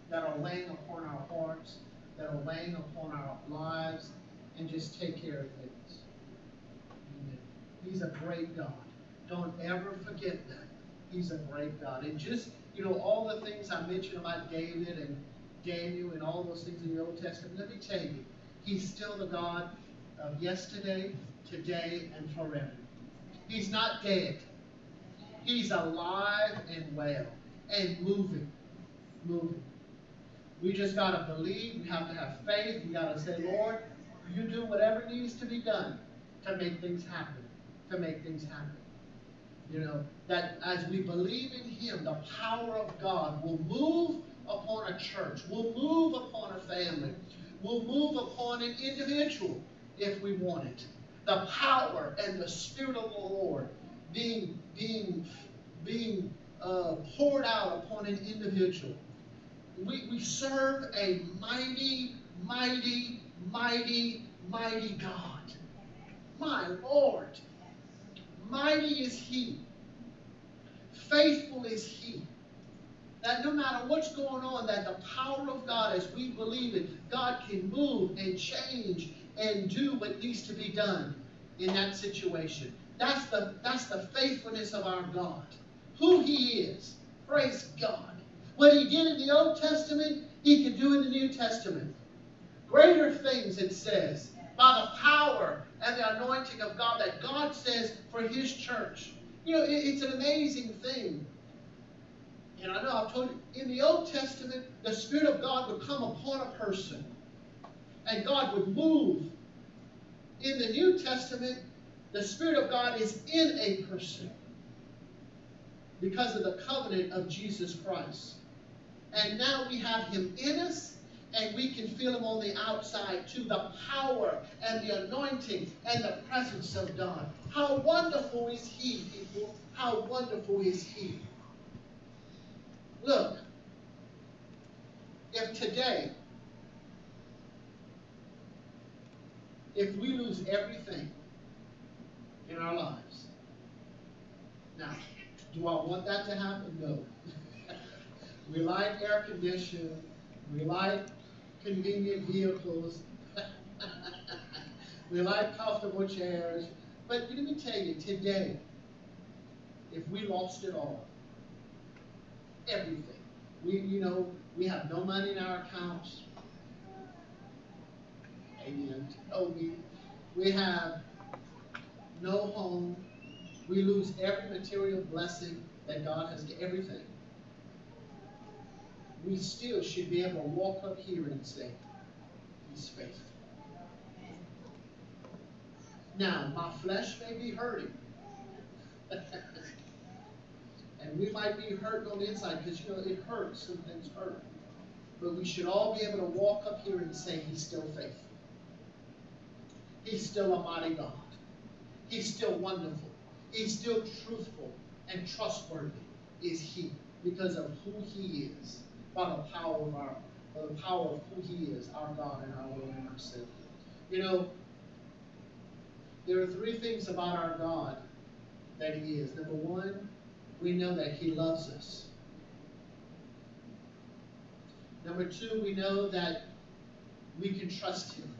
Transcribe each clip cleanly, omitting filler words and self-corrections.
that are laying upon our hearts, that are laying upon our lives, and just take care of things. Amen. He's a great God. Don't ever forget that. He's a great God. And just, all the things I mentioned about David and Daniel and all those things in the Old Testament, let me tell you, He's still the God of yesterday, today, and forever. He's not dead. He's alive and well and moving. Moving. We just got to believe. We have to have faith. We got to say, Lord, you do whatever needs to be done to make things happen. To make things happen. That as we believe in Him, the power of God will move upon a church, will move upon a family, will move upon an individual if we want it. The power and the Spirit of the Lord being poured out upon an individual. We serve a mighty, mighty, mighty, mighty God. My Lord. Mighty is He. Faithful is He. That no matter what's going on, that the power of God, as we believe it, God can move and change and do what needs to be done in that situation. That's the faithfulness of our God. Who He is. Praise God. What He did in the Old Testament, He can do in the New Testament. Greater things, it says, by the power and the anointing of God, that God says for His church. It's an amazing thing. And I know I've told you, in the Old Testament, the Spirit of God would come upon a person, and God would move. In the New Testament, the Spirit of God is in a person because of the covenant of Jesus Christ. And now we have Him in us, and we can feel Him on the outside too. The power and the anointing and the presence of God. How wonderful is He, people. How wonderful is He. Look, if today, if we lose everything in our lives, now, do I want that to happen? No. We like air conditioning. We like convenient vehicles. We like comfortable chairs. But let me tell you, today, if we lost it all, everything, we have no money in our accounts. Amen. Toby. We have no home. We lose every material blessing that God has given, everything. We still should be able to walk up here and say, He's faithful. Now, my flesh may be hurting. And we might be hurting on the inside because, it hurts. Some things hurt. But we should all be able to walk up here and say, He's still faithful. He's still a mighty God. He's still wonderful. He's still truthful and trustworthy is He because of who He is. By the power of who He is, our God and our Lord and our Savior. There are three things about our God that He is. Number one, we know that He loves us. Number two, we know that we can trust Him.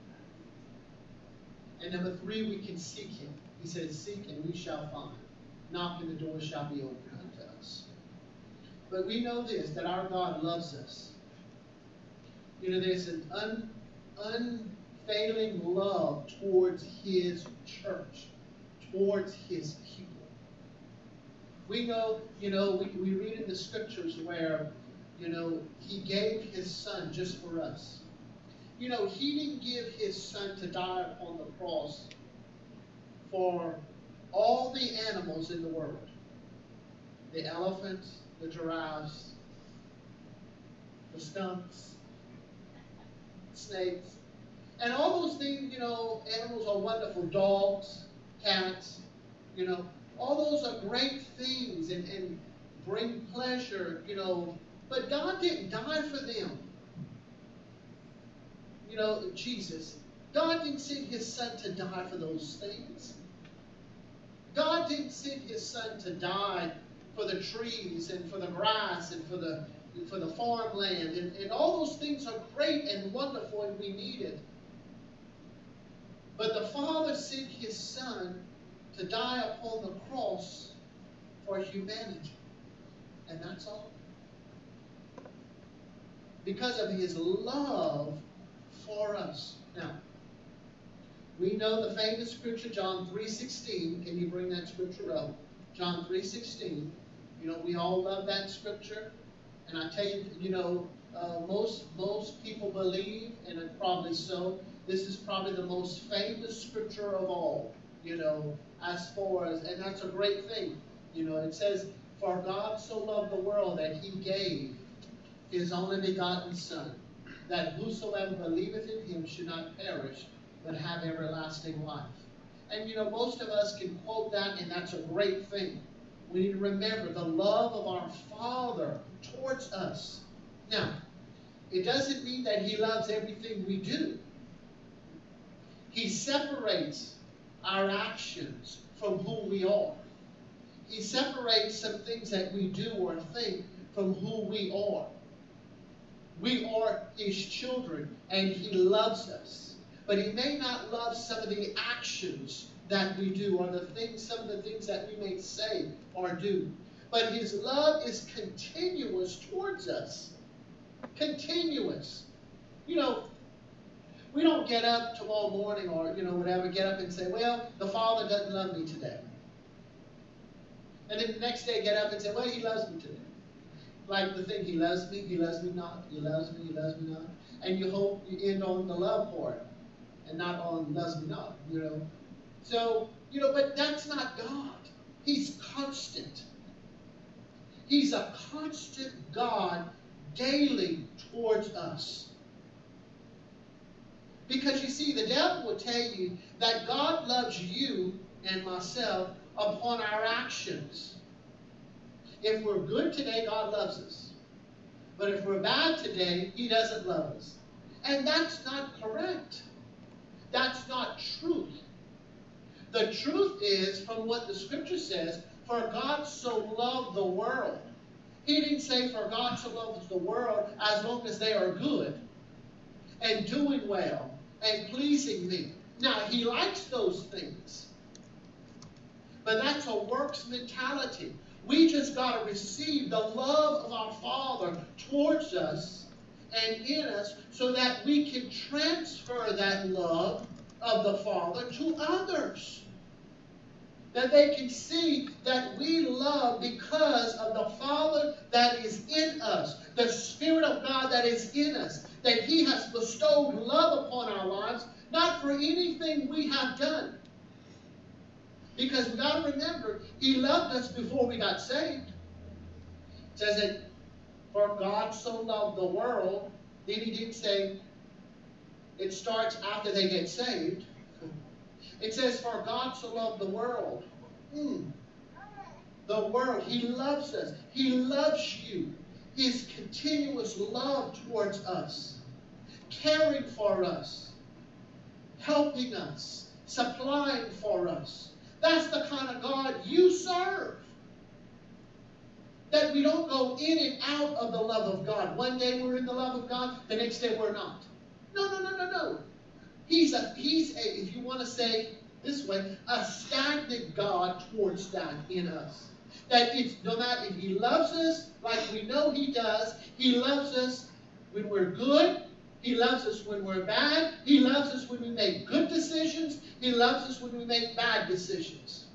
And number three, we can seek Him. He says, seek and we shall find. Knock and the door shall be opened unto us. But we know this, that our God loves us. There's an unfailing love towards His church, towards His people. We know, we read in the scriptures where, He gave His Son just for us. He didn't give His Son to die upon the cross for all the animals in the world. The elephants, the giraffes, the skunks, snakes. And all those things, animals are wonderful. Dogs, cats, all those are great things and bring pleasure, But God didn't die for them. Jesus. God didn't send His Son to die for those things. God didn't send His Son to die for the trees and for the grass and for the for the farmland, and all those things are great and wonderful, and we need it. But the Father sent His Son to die upon the cross for humanity. And that's all. Because of His love for us. Now, we know the famous scripture, John 3:16. Can you bring that scripture up? John 3:16. You know, we all love that scripture. And I tell you, you know, most people believe, and it probably so, this is probably the most famous scripture of all, you know, as far as, and that's a great thing. You know, it says, "For God so loved the world that He gave His only begotten Son, that whosoever believeth in Him should not perish, but have everlasting life." And you know, most of us can quote that, and that's a great thing. We need to remember the love of our Father towards us. Now, it doesn't mean that He loves everything we do. He separates our actions from who we are. He separates some things that we do or think from who we are. We are His children, and He loves us. But He may not love some of the actions that we do, or some of the things that we may say or do. But His love is continuous towards us. Continuous. You know, we don't get up tomorrow morning or, you know, whatever, get up and say, well, the Father doesn't love me today. And then the next day get up and say, well, He loves me today. Like the thing, He loves me not, He loves me not. And you hope you end on the love part and not on loves me not, you know. So, you know, but that's not God. He's constant. He's a constant God daily towards us. Because you see, the devil will tell you that God loves you and myself upon our actions. If we're good today, God loves us. But if we're bad today, He doesn't love us. And that's not correct. That's not truth. The truth is, from what the scripture says, for God so loved the world. He didn't say for God so loves the world as long as they are good and doing well and pleasing me. Now, He likes those things. But that's a works mentality. We just got to receive the love of our Father towards us and in us so that we can transfer that love of the Father to others. That they can see that we love because of the Father that is in us, the Spirit of God that is in us, that He has bestowed love upon our lives, not for anything we have done. Because we got to remember, He loved us before we got saved. It says that, for God so loved the world. Then He didn't say it starts after they get saved. It says, for God so loved the world. The world. He loves us. He loves you. His continuous love towards us. Caring for us. Helping us. Supplying for us. That's the kind of God you serve. That we don't go in and out of the love of God. One day we're in the love of God, the next day we're not. No. He's if you want to say this way, a stagnant God towards that in us. That it's no matter if He loves us like we know He does, He loves us when we're good, He loves us when we're bad, He loves us when we make good decisions, He loves us when we make bad decisions.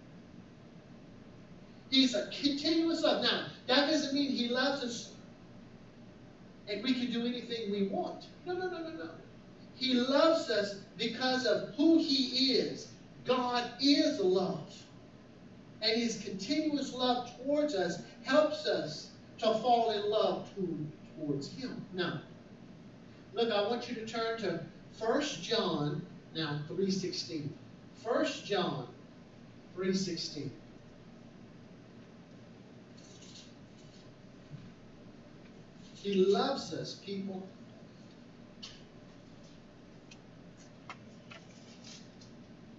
He's a continuous love. Now, that doesn't mean He loves us and we can do anything we want. No. He loves us because of who He is. God is love. And His continuous love towards us helps us to fall in love towards Him. Now, look, I want you to turn to 1 John, now 3:16. 1 John 3:16. He loves us, people.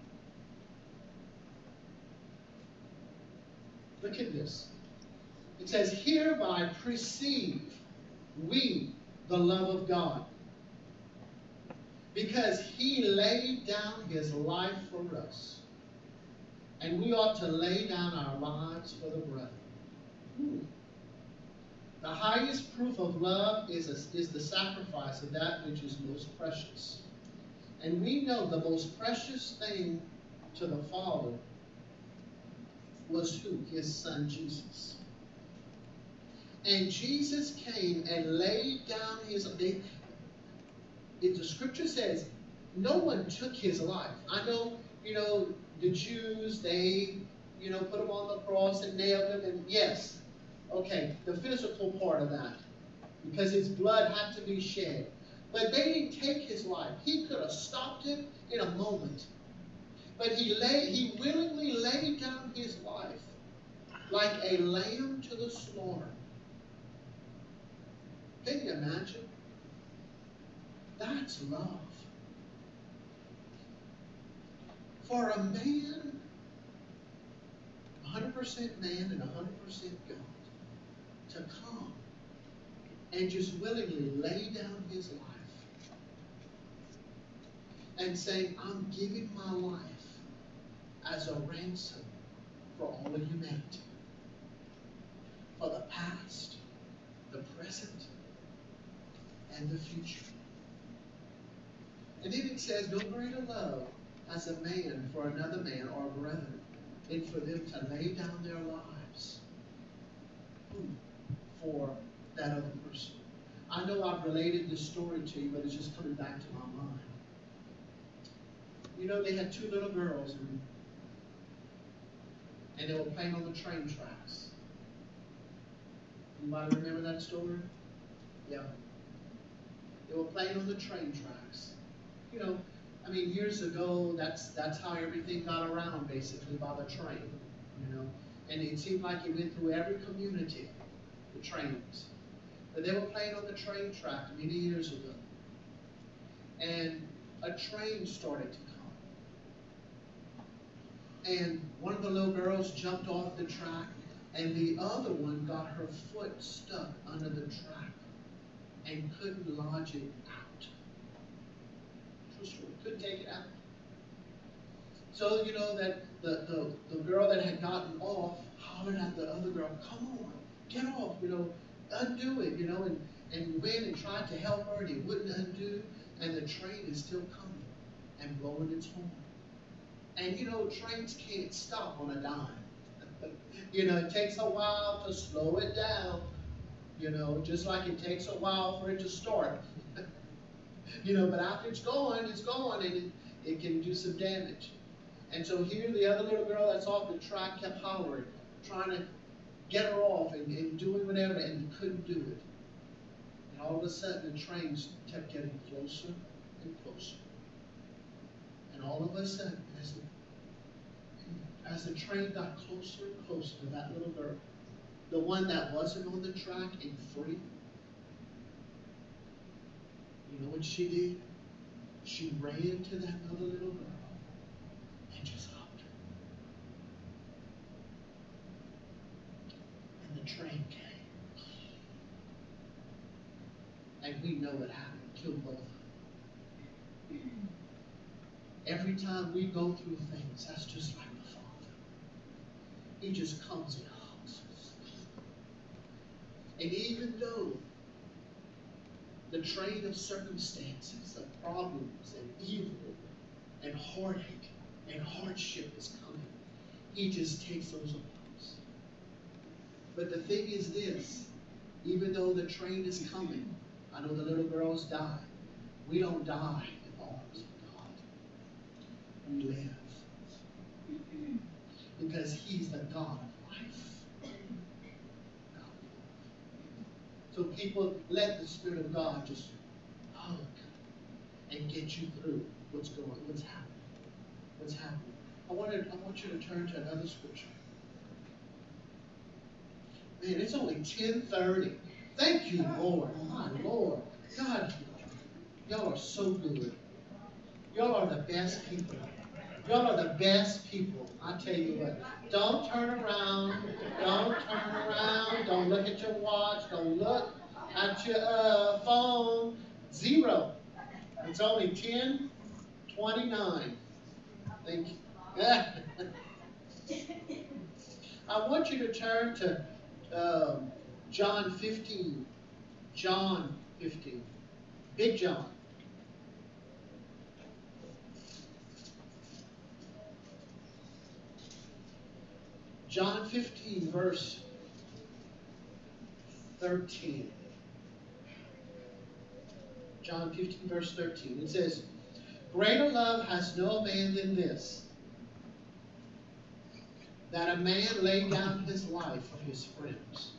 Look at this. It says, hereby perceive we the love of God, because he laid down his life for us. And we ought to lay down our lives for the brethren. The highest proof of love is the sacrifice of that which is most precious. And we know the most precious thing to the Father was who? His Son Jesus. And Jesus came and laid down his life. The scripture says, no one took his life. I know, the Jews, they, put him on the cross and nailed him, and yes, okay, the physical part of that, because his blood had to be shed. But they didn't take his life. He could have stopped it in a moment. But he willingly laid down his life like a lamb to the slaughter. Can you imagine? That's love. For a man, 100% man and 100% God, to come and just willingly lay down his life and say, I'm giving my life as a ransom for all of humanity, for the past, the present, and the future. And then it says, no greater love as a man for another man or brethren than for them to lay down their lives for that other person. I know I've related this story to you, but it's just coming back to my mind. They had two little girls, and they were playing on the train tracks. Anybody remember that story? Yeah. They were playing on the train tracks. Years ago, that's how everything got around, basically, by the train. And it seemed like it went through every community, the trains. But they were playing on the train track many years ago. And a train started to come. And one of the little girls jumped off the track, and the other one got her foot stuck under the track and couldn't lodge it out. True story. Couldn't take it out. So, that the girl that had gotten off hollered at the other girl, come on, get off, undo it, and went and tried to help her, and it wouldn't undo, and the train is still coming and blowing its horn. And, trains can't stop on a dime. It takes a while to slow it down, just like it takes a while for it to start. But after it's going, and it can do some damage. And so here the other little girl that's off the track kept hollering, trying to get her off and doing whatever, and couldn't do it. And all of a sudden the trains kept getting closer and closer. And all of a sudden, as the train got closer and closer to that little girl, the one that wasn't on the track and free, you know what she did? She ran to that other little girl and just hugged her. And the train came. And we know what happened. Killed both of them. Every time we go through things, that's just like the Father. He just comes and hugs us. And even though the train of circumstances, of problems, and evil, and heartache, and hardship is coming, he just takes those arms. But the thing is this, even though the train is coming, I know the little girls die. We don't die in the arms of God. We live. Because he's the God of life. So people, let the Spirit of God just hug and get you through what's happening. What's happening. I want you to turn to another scripture. Man, it's only 10:30. Thank you, Lord. My Lord. God, y'all are so good. Y'all are the best people. Y'all are the best people. I tell you what. Don't turn around. Don't turn around. Don't look at your watch. Don't look at your phone. Zero. It's only 10:29. Thank you. I want you to turn to John 15. John 15. Big John. John 15, verse 13. John 15, verse 13. It says, greater love has no man than this, that a man lay down his life for his friends.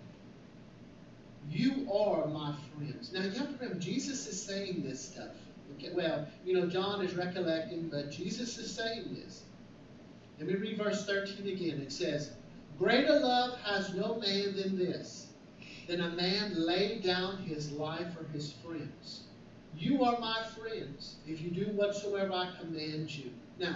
You are my friends. Now, you have to remember, Jesus is saying this stuff. Okay, well, John is recollecting, but Jesus is saying this. Let me read verse 13 again. It says, greater love has no man than this, than a man lay down his life for his friends. You are my friends, if you do whatsoever I command you. Now,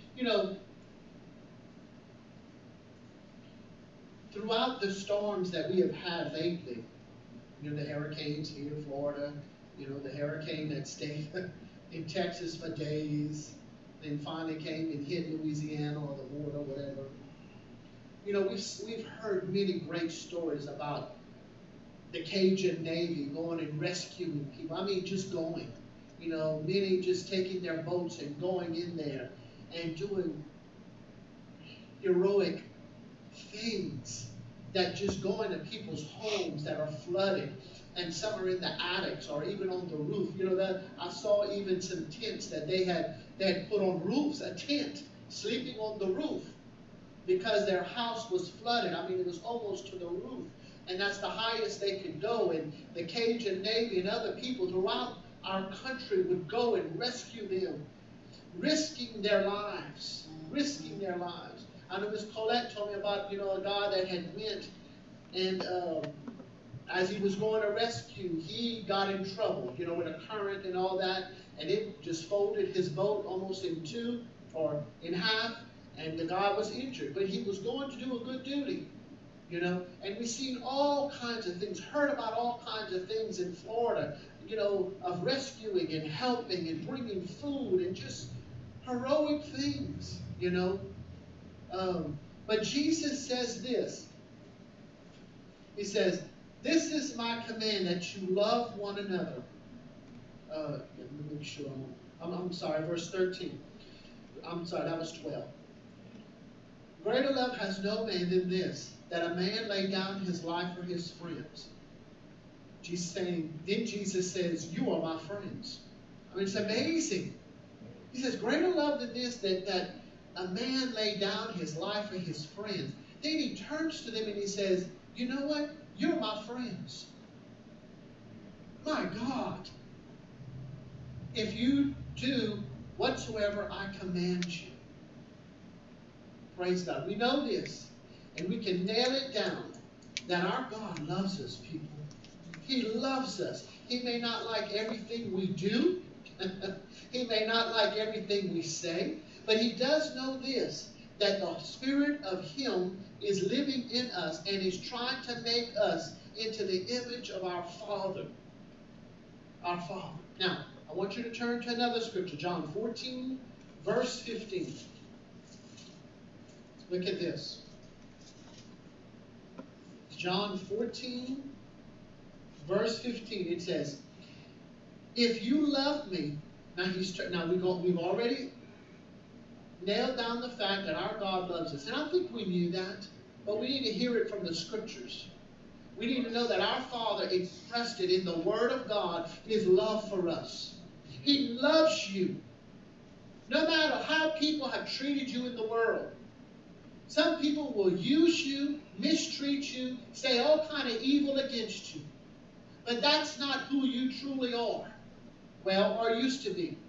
throughout the storms that we have had lately, the hurricanes here in Florida, the hurricane that stayed in Texas for days, then finally came and hit Louisiana or the border, whatever. We've heard many great stories about the Cajun Navy going and rescuing people. I mean, just going. Many just taking their boats and going in there and doing heroic things, that just go into people's homes that are flooded, and some are in the attics or even on the roof. That I saw even some tents that they had put on roofs, a tent, sleeping on the roof because their house was flooded. I mean, it was almost to the roof, and that's the highest they could go. And the Cajun Navy and other people throughout our country would go and rescue them, risking their lives. I know Miss Colette told me about, a guy that had went, and as he was going to rescue, he got in trouble, with a current and all that, and it just folded his boat almost in two or in half, and the guy was injured. But he was going to do a good duty, and we've seen all kinds of things, heard about all kinds of things in Florida, of rescuing and helping and bringing food and just heroic things, But Jesus says this. He says, this is my command, that you love one another. Let me make sure. I'm sorry, verse 13. I'm sorry, that was 12. Greater love has no man than this, that a man lay down his life for his friends. Then Jesus says, you are my friends. I mean, it's amazing. He says, greater love than this, that a man lay down his life for his friends. Then he turns to them and he says, you know what? You're my friends. My God. If you do whatsoever I command you. Praise God. We know this, and we can nail it down, that our God loves us, people. He loves us. He may not like everything we do. He may not like everything we say. But he does know this, that the Spirit of Him is living in us and is trying to make us into the image of our Father. Our Father. Now, I want you to turn to another scripture, John 14, verse 15. Look at this. John 14, verse 15. It says, if you love me, we've already nailed down the fact that our God loves us. And I think we knew that, but we need to hear it from the scriptures. We need to know that our Father expressed it in the Word of God, His love for us. He loves you. No matter how people have treated you in the world. Some people will use you, mistreat you, say all kind of evil against you. But that's not who you truly are. Well, or used to be.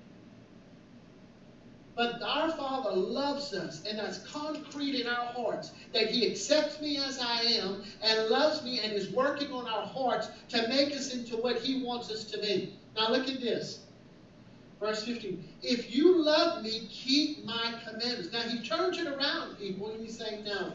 But our Father loves us, and that's concrete in our hearts, that He accepts me as I am and loves me and is working on our hearts to make us into what He wants us to be. Now look at this. Verse 15. If you love me, keep my commandments. Now he turns it around, people, and he's saying, now,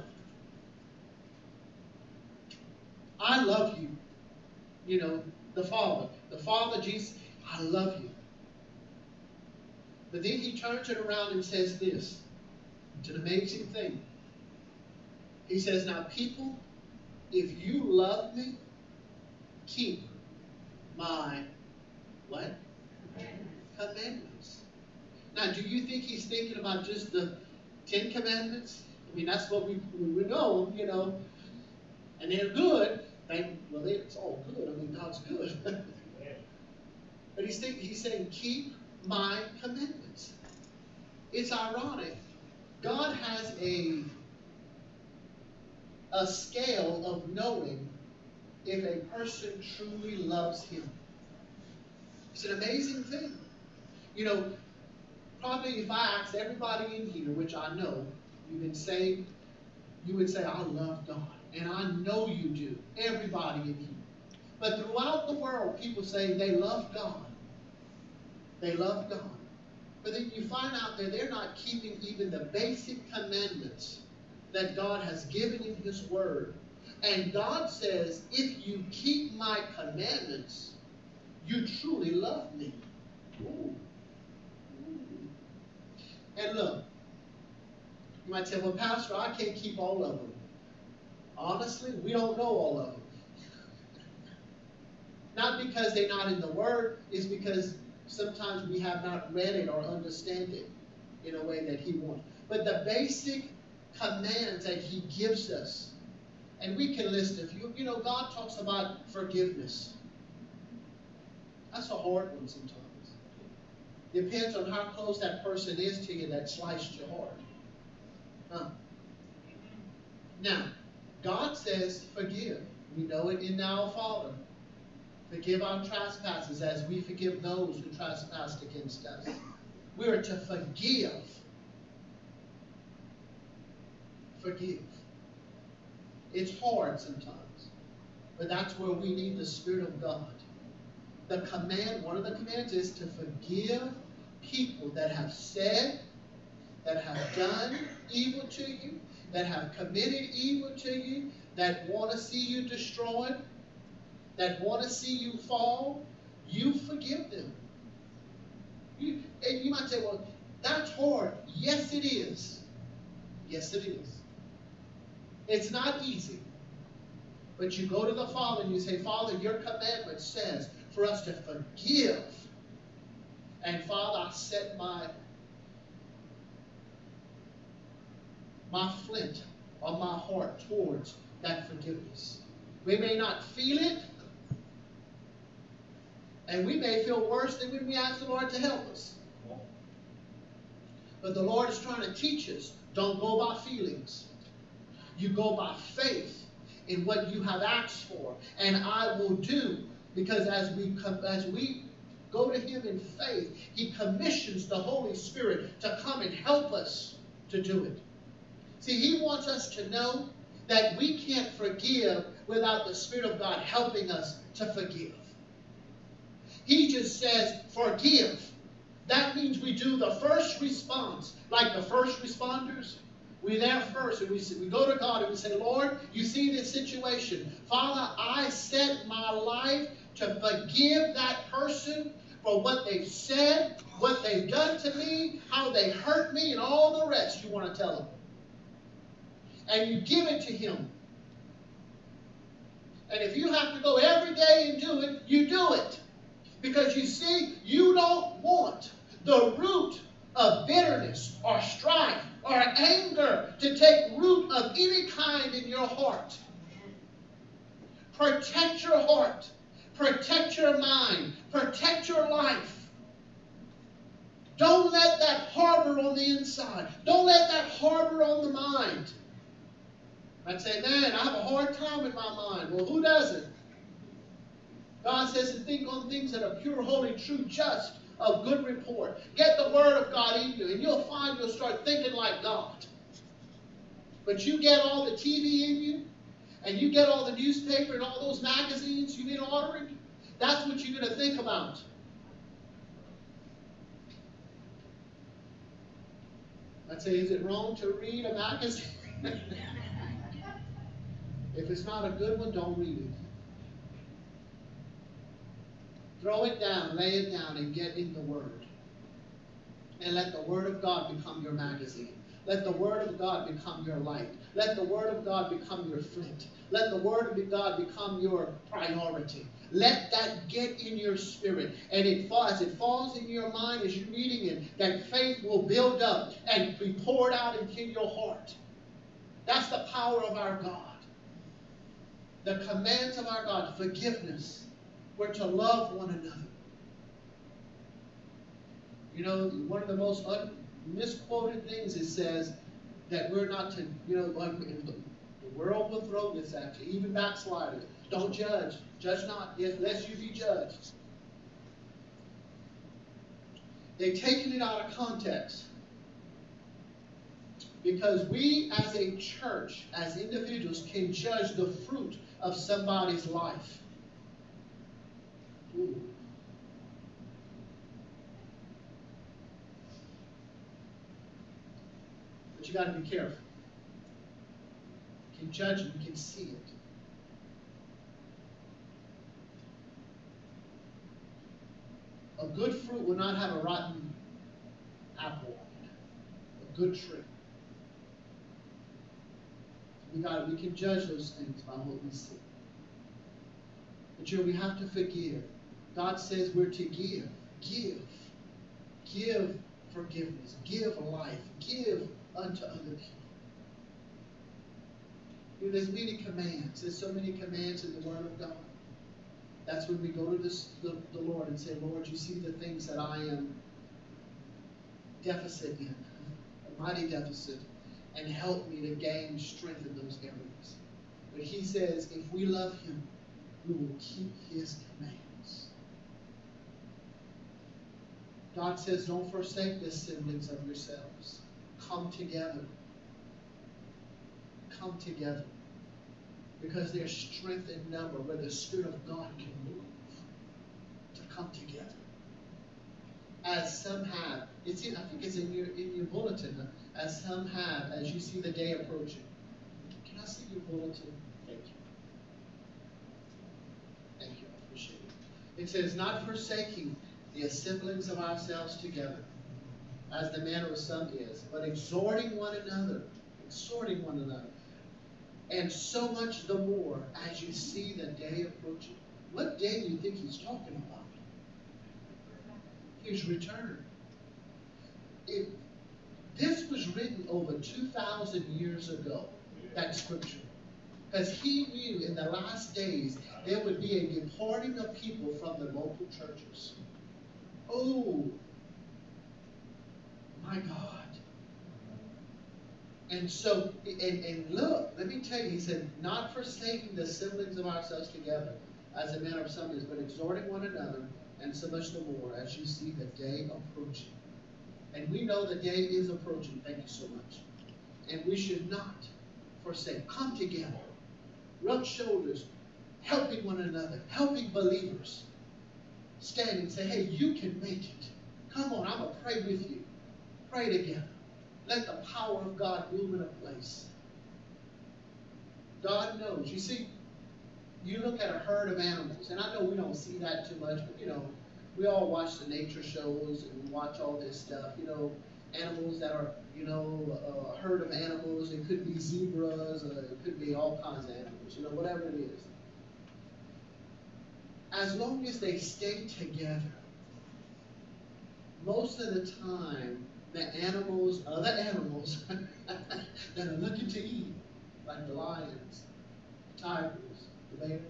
I love you. You know, the Father, Jesus, I love you. But then he turns it around and says this. It's an amazing thing. He says, now people, if you love me, keep my what? Commandments. Now, do you think he's thinking about just the 10 commandments? I mean, that's what we know, you know. And they're good. It's all good. I mean, God's good. But he's saying, keep my commandments. It's ironic. God has a scale of knowing if a person truly loves him. It's an amazing thing. You know, probably if I asked everybody in here, which I know, you've been saved, you would say, I love God. And I know you do. Everybody in here. But throughout the world, people say they love God. They love God. But then you find out that they're not keeping even the basic commandments that God has given in his word. And God says, if you keep my commandments, you truly love me. Ooh. And look, you might say, well, Pastor, I can't keep all of them. Honestly, we don't know all of them. Not because they're not in the Word, it's because sometimes we have not read it or understand it in a way that he wants. But the basic commands that he gives us, and we can list a few. You know, God talks about forgiveness. That's a hard one sometimes. Depends on how close that person is to you that sliced your heart. Now, God says forgive. We know it in our Father. Forgive our trespasses as we forgive those who trespass against us. We are to forgive. Forgive. It's hard sometimes, but that's where we need the Spirit of God. The command, one of the commands is to forgive people that have said, that have done evil to you, that have committed evil to you, that want to see you destroyed, that want to see you fall. You forgive them. And you might say, well, that's hard. Yes, it is. Yes, it is. It's not easy. But you go to the Father and you say, Father, your commandment says for us to forgive. And Father, I set my flint on my heart towards that forgiveness. We may not feel it, and we may feel worse than when we ask the Lord to help us. But the Lord is trying to teach us, don't go by feelings. You go by faith in what you have asked for. And I will do, because as we go to him in faith, he commissions the Holy Spirit to come and help us to do it. See, he wants us to know that we can't forgive without the Spirit of God helping us to forgive. He just says, forgive. That means we do the first response, like the first responders. We're there first, and we go to God and we say, Lord, you see this situation. Father, I set my life to forgive that person for what they've said, what they've done to me, how they hurt me, and all the rest you want to tell them. And you give it to him. And if you have to go every day and do it, you do it. Because you see, you don't want the root of bitterness or strife or anger to take root of any kind in your heart. Protect your heart. Protect your mind. Protect your life. Don't let that harbor on the inside. Don't let that harbor on the mind. I'd say, man, I have a hard time with my mind. Well, who doesn't? God says to think on things that are pure, holy, true, just, of good report. Get the Word of God in you, and you'll find you'll start thinking like God. But you get all the TV in you, and you get all the newspaper and all those magazines you've been ordering, that's what you're going to think about. I'd say, is it wrong to read a magazine? If it's not a good one, don't read it. Throw it down, lay it down, and get in the Word. And let the Word of God become your magazine. Let the Word of God become your light. Let the Word of God become your flint. Let the Word of God become your priority. Let that get in your spirit. And as it falls in your mind as you're reading it, that faith will build up and be poured out into your heart. That's the power of our God. The commands of our God, forgiveness. We're to love one another. You know, one of the most misquoted things, it says that we're not to, the world will throw this at you, even backsliders. Don't judge. Judge not, lest you be judged. They've taken it out of context. Because we as a church, as individuals, can judge the fruit of somebody's life. Ooh. But you got to be careful. You can judge it, you can see it. A good fruit will not have a rotten apple on it. A good tree. We can judge those things by what we see. But we have to forgive. God says we're to give. Give forgiveness. Give life. Give unto other people. There's many commands. There's so many commands in the Word of God. That's when we go to the Lord and say, Lord, you see the things that I am deficit in, a mighty deficit, and help me to gain strength in those areas. But he says, if we love him, we will keep his commands. God says, don't forsake the assemblies of yourselves. Come together. Come together. Because there's strength in number where the Spirit of God can move to come together. As some have, I think it's in your bulletin, as some have, as you see the day approaching. Can I see your bulletin? Thank you. Thank you, I appreciate it. It says, not forsaking the assemblings of ourselves together, as the manner of some is, but exhorting one another. And so much the more as you see the day approaching. What day do you think he's talking about? His return. This was written over 2,000 years ago, that scripture. Because he knew in the last days there would be a departing of people from the local churches. Oh, my God. And so, and look, let me tell you, he said, not forsaking the assemblings of ourselves together, as a manner of some is, but exhorting one another, and so much the more, as you see the day approaching. And we know the day is approaching, thank you so much. And we should not forsake. Come together, rub shoulders, helping one another, helping believers. Stand and say, hey, you can make it. Come on, I'm going to pray with you. Pray together. Let the power of God move in a place. God knows. You see, you look at a herd of animals, and I know we don't see that too much, but we all watch the nature shows and we watch all this stuff. Animals that are, a herd of animals. It could be zebras, or it could be all kinds of animals, whatever it is. As long as they stay together, most of the time, the animals, other animals that are looking to eat, like the lions, the tigers, the bears,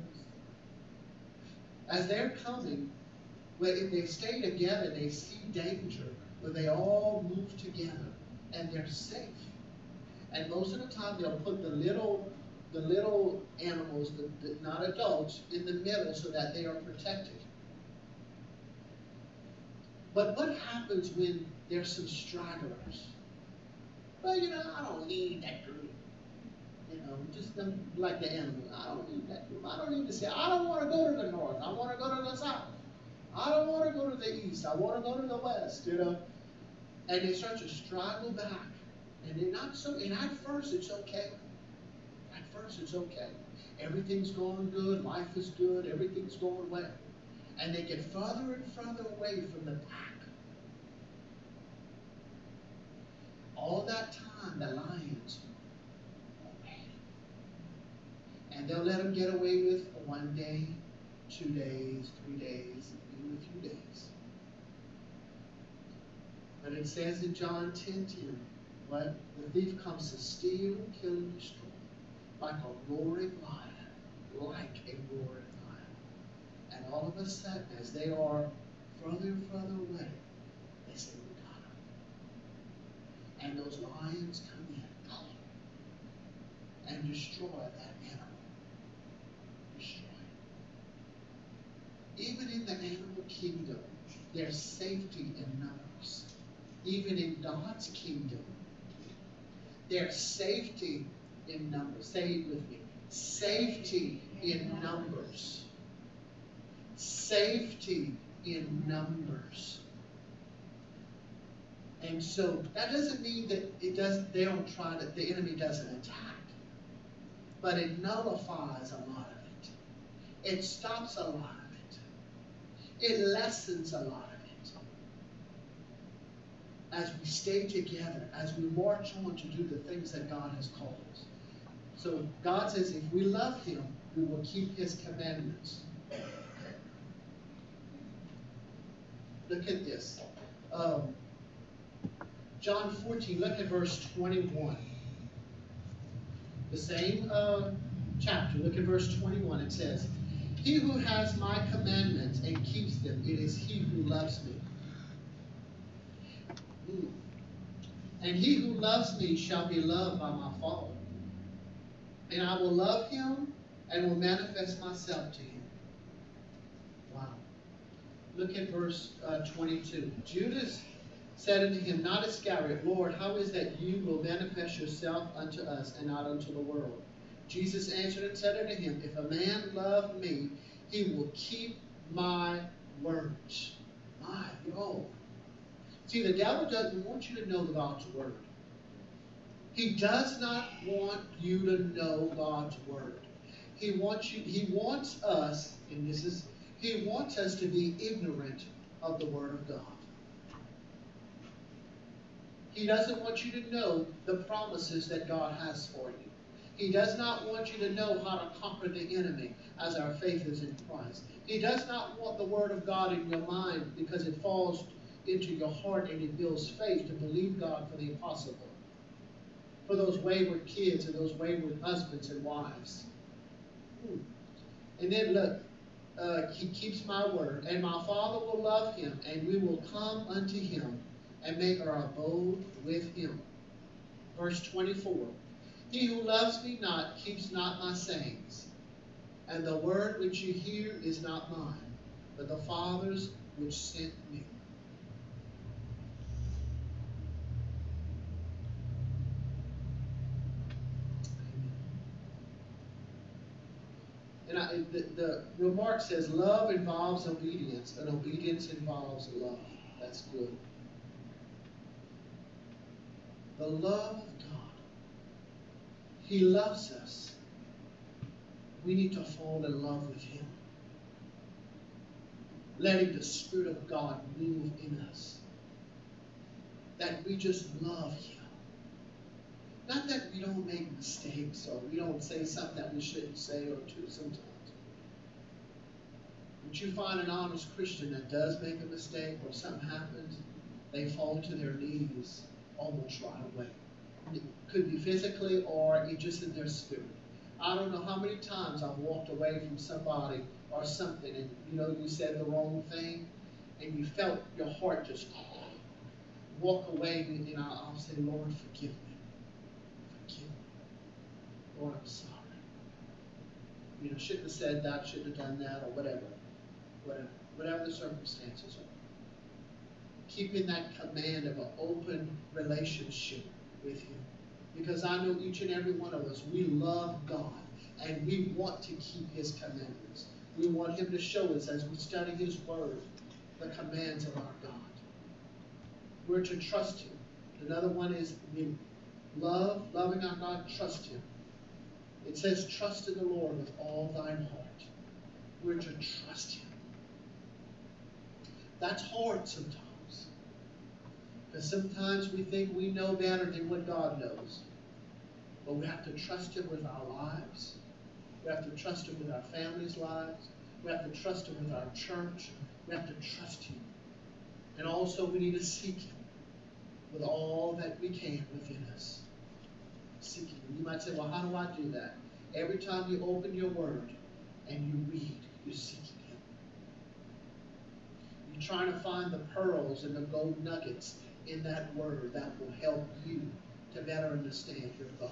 as they're coming, if they stay together, they see danger, but they all move together and they're safe. And most of the time, they'll put the little animals, not adults, in the middle so that they are protected. But what happens when there's some stragglers? Well, I don't need that group. Just like the animal. I don't need that group. I don't need to say, I don't want to go to the north. I want to go to the south. I don't want to go to the east. I want to go to the west, And they start to straggle back. And they're not so, and at first it's okay. At first it's okay. Everything's going good, life is good, everything's going well. And they get further and further away from the pack. All that time, the lions are waiting. And they'll let them get away with 1 day, 2 days, 3 days, even a few days. But it says in John 10:10, what? The thief comes to steal, kill, and destroy. Like a roaring lion. Like a roaring lion. And all of a sudden, as they are further and further away, they say, we got him. And those lions come in and destroy that animal. Destroy it. Even in the animal kingdom, there's safety in numbers. Even in God's kingdom, there's safety in numbers. Say it with me. Safety in numbers. Safety in numbers. And so that doesn't mean that they don't try to, the enemy doesn't attack. But it nullifies a lot of it. It stops a lot of it. It lessens a lot of it. As we stay together, as we march on to do the things that God has called us. So God says if we love him, we will keep his commandments. Look at this. John 14, look at verse 21. The same chapter, look at verse 21. It says, he who has my commandments and keeps them, it is he who loves me. And he who loves me shall be loved by my Father. And I will love him and will manifest myself to him. Wow. Look at verse 22. Judas said unto him, not Iscariot, Lord, how is that you will manifest yourself unto us and not unto the world? Jesus answered and said unto him, if a man love me, he will keep my words. My, yo. See, the devil doesn't want you to know God's word. He does not want you to know God's word. He wants us, and he wants us to be ignorant of the word of God. He doesn't want you to know the promises that God has for you. He does not want you to know how to conquer the enemy as our faith is in Christ. He does not want the word of God in your mind because it falls into your heart and it builds faith to believe God for the impossible. For those wayward kids and those wayward husbands and wives. And then look, he keeps my word, and my Father will love him, and we will come unto him and make our abode with him. Verse 24. He who loves me not keeps not my sayings, and the word which you hear is not mine, but the Father's which sent me. And the remark says, love involves obedience, and obedience involves love. That's good. The love of God. He loves us. We need to fall in love with him. Letting the Spirit of God move in us. That we just love him. Not that we don't make mistakes or we don't say something that we shouldn't say or do sometimes. But you find an honest Christian that does make a mistake or something happens, they fall to their knees almost right away. It could be physically or just in their spirit. I don't know how many times I've walked away from somebody or something and you said the wrong thing and you felt your heart just walk away and I'll say, Lord, forgive me. Lord, I'm sorry. Shouldn't have said that, shouldn't have done that, or whatever the circumstances are. Keeping that command of an open relationship with him. Because I know each and every one of us, we love God, and we want to keep his commandments. We want him to show us, as we study his word, the commands of our God. We're to trust him. Another one is Loving our God, trust Him. It says, trust in the Lord with all thine heart. We're to trust Him. That's hard sometimes. Because sometimes we think we know better than what God knows. But we have to trust Him with our lives. We have to trust Him with our families' lives. We have to trust Him with our church. We have to trust Him. And also we need to seek Him with all that we can within us. Seek Him. You might say, well, how do I do that? Every time you open your Word and you read, you're seeking Him. You're trying to find the pearls and the gold nuggets in that Word that will help you to better understand your God.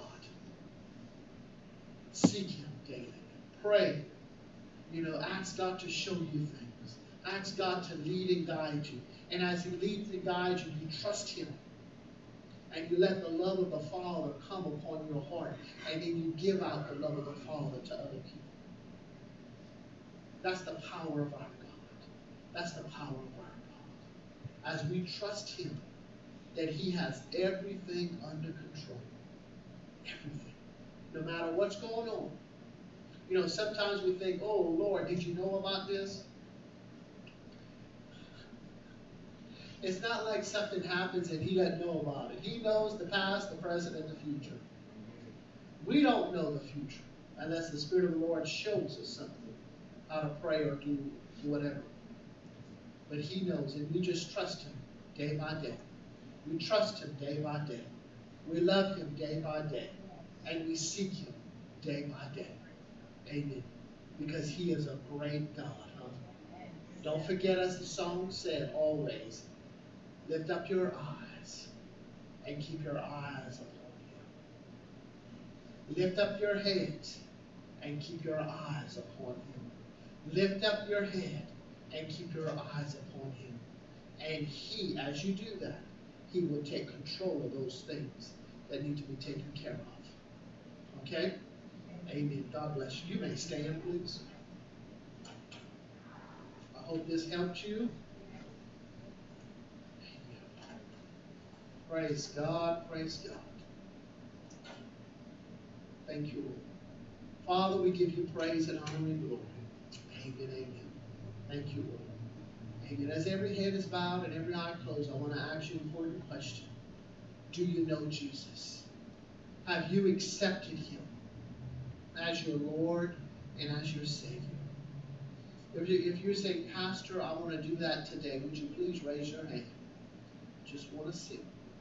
Seek Him daily. Pray. Ask God to show you things. Ask God to lead and guide you. And as He leads and guides you, you trust Him. And you let the love of the Father come upon your heart. And then you give out the love of the Father to other people. That's the power of our God. That's the power of our God. As we trust Him, that He has everything under control. Everything. No matter what's going on. Sometimes we think, oh, Lord, did you know about this? It's not like something happens and He doesn't know about it. He knows the past, the present, and the future. We don't know the future unless the Spirit of the Lord shows us something, how to pray or do whatever. But He knows, and we just trust Him day by day. We trust Him day by day. We love Him day by day. And we seek Him day by day. Amen. Because He is a great God. Don't forget, as the song said, always, lift up your eyes and keep your eyes upon Him. Lift up your heads and keep your eyes upon Him. Lift up your head and keep your eyes upon Him. And He, as you do that, He will take control of those things that need to be taken care of. Okay? Amen. God bless you. You may stand, please. I hope this helped you. Praise God. Praise God. Thank you, Lord. Father, we give you praise and honor and glory. Amen. Amen. Thank you, Lord. Amen. As every head is bowed and every eye closed, I want to ask you an important question. Do you know Jesus? Have you accepted Him as your Lord and as your Savior? If you're saying, Pastor, I want to do that today, would you please raise your hand? Just want to see.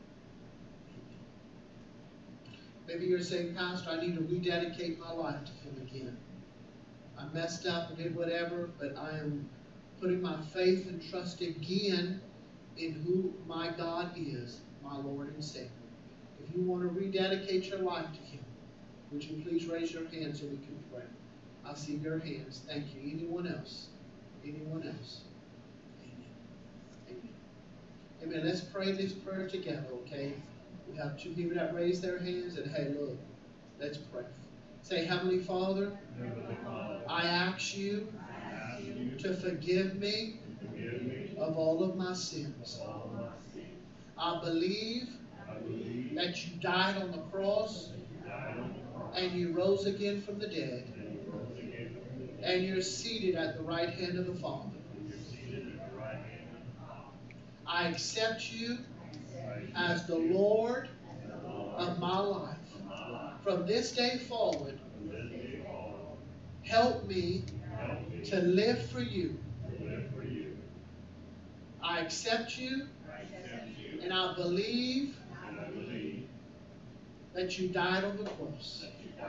Maybe you're saying, Pastor, I need to rededicate my life to Him again. I messed up and did whatever, but I am putting my faith and trust again in who my God is, my Lord and Savior. If you want to rededicate your life to Him, would you please raise your hand so we can pray? I see your hands. Thank you. Anyone else? Anyone else? Amen. Amen. Amen. Let's pray this prayer together, okay? We have two people that raise their hands, and hey, look, let's pray. Say, Heavenly Father, I ask you to forgive me of all of my sins. I believe that you died on the cross and you rose again from the dead, and you're seated at the right hand of the Father. I accept you as the Lord of my life. From this day forward, help me to live for you. I accept you, and I believe that you died on the cross.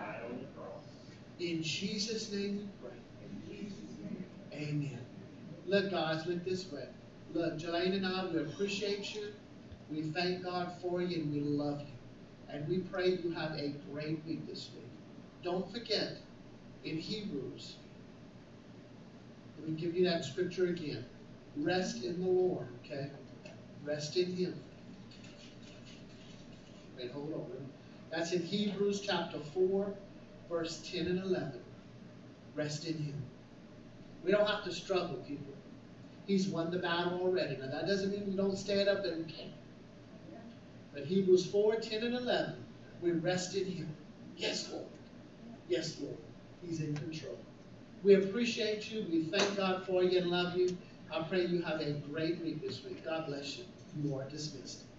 In Jesus' name we pray. Amen. Look, guys, look this way. Look, Jelaine and I, we appreciate you. We thank God for you, and we love you. And we pray you have a great week this week. Don't forget, in Hebrews, let me give you that scripture again. Rest in the Lord, okay? Rest in Him. Wait, hold on. That's in Hebrews chapter 4, verse 10 and 11. Rest in Him. We don't have to struggle, people. He's won the battle already. Now, that doesn't mean we don't stand up and but Hebrews 4, 10 and 11. We rest in Him. Yes, Lord. Yes, Lord. He's in control. We appreciate you. We thank God for you and love you. I pray you have a great week this week. God bless you. You are dismissed.